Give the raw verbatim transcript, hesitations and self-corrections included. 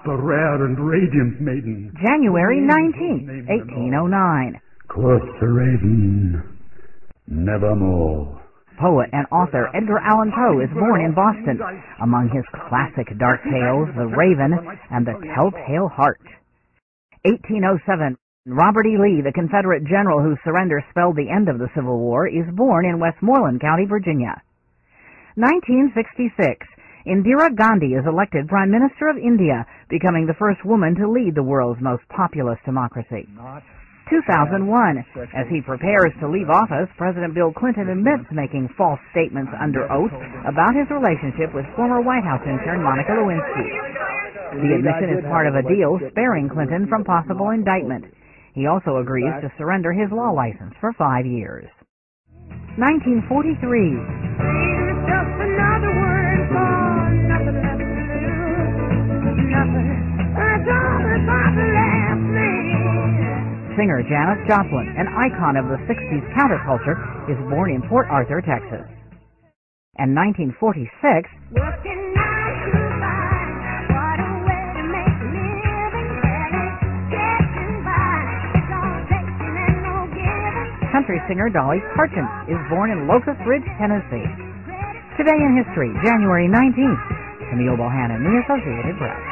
a rare and radiant maiden. January nineteenth, eighteen oh nine. Quoth the raven, nevermore. Poet and author Edgar Allan Poe is born in Boston. Among his classic dark tales, The Raven and The Telltale Heart. eighteen oh seven. Robert E. Lee, the Confederate general whose surrender spelled the end of the Civil War, is born in Westmoreland County, Virginia. nineteen sixty-six. Indira Gandhi is elected Prime Minister of India, becoming the first woman to lead the world's most populous democracy. two thousand one. As he prepares to leave office, President Bill Clinton admits making false statements under oath about his relationship with former White House intern Monica Lewinsky. The admission is part of a deal sparing Clinton from possible indictment. He also agrees to surrender his law license for five years. nineteen forty-three. Just another word for nothing left to lose. Nothing. That's all about the last name. Singer Janis Joplin, an icon of the sixties counterculture, is born in Port Arthur, Texas. And nineteen forty-six, Working nine to five. What a way to make a living. Getting by. It's all taking and no giving. country singer Dolly Parton is born in Locust Ridge, Tennessee. Today in History, January nineteenth. Camille Bohannon, The Associated Press.